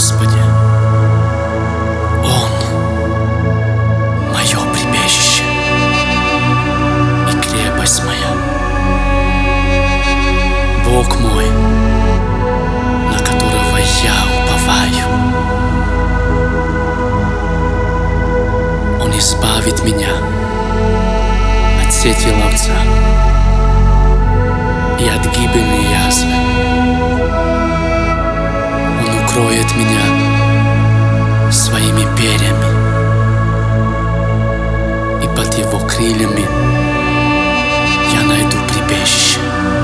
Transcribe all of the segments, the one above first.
Господи. Он — мое прибежище и крепость моя, Бог мой, на которого я уповаю. Он избавит меня от сети ловца и от гибельной язвы. Он укроет меня своими перьями, и под его крыльями я найду прибежище.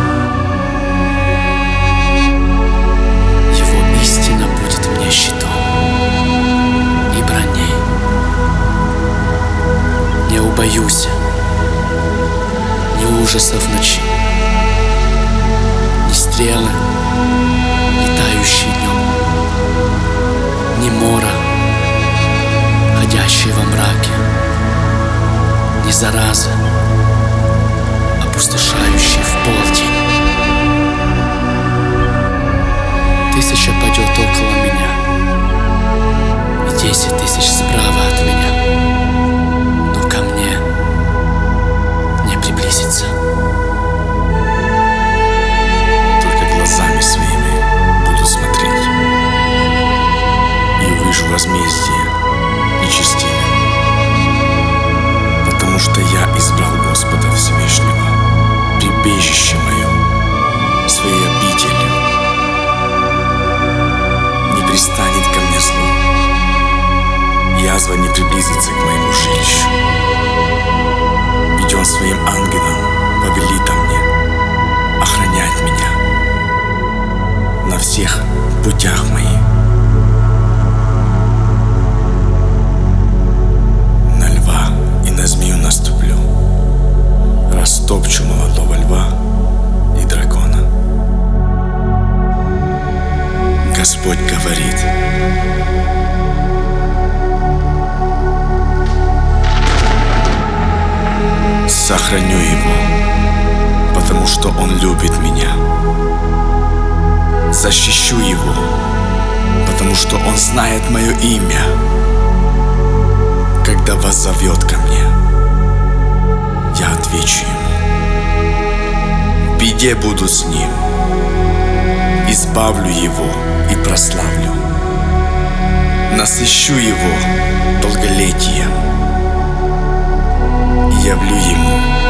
Его истина будет мне щитом и броней. Не убоюсь ни ужасов ночи, ни стрелы, летающие днем, ни мора, ходящие во мраке, ни заразы, опустошающие в полдень. 1000 падет около меня, и 10 000 справа от меня, но ко мне не приблизится. Только глазами своими буду смотреть и увижу возмездие нечестивым, потому что я избрал Господа Всевышнего, прибежище мое, своей обителью. Не пристанет ко мне зло, язва не приблизится к моему жилищу. Ведь Он своим ангелам повелит о мне охранять меня на всех путях моих. На льва и на змею наступлю, растопчу молодого льва и дракона. Господь говорит: сохраню его, потому что он любит меня. Защищу его, потому что он знает мое имя. Когда воззовет ко мне, я отвечу ему. В беде буду с ним, избавлю его и прославлю. Насыщу его долголетием и явлю ему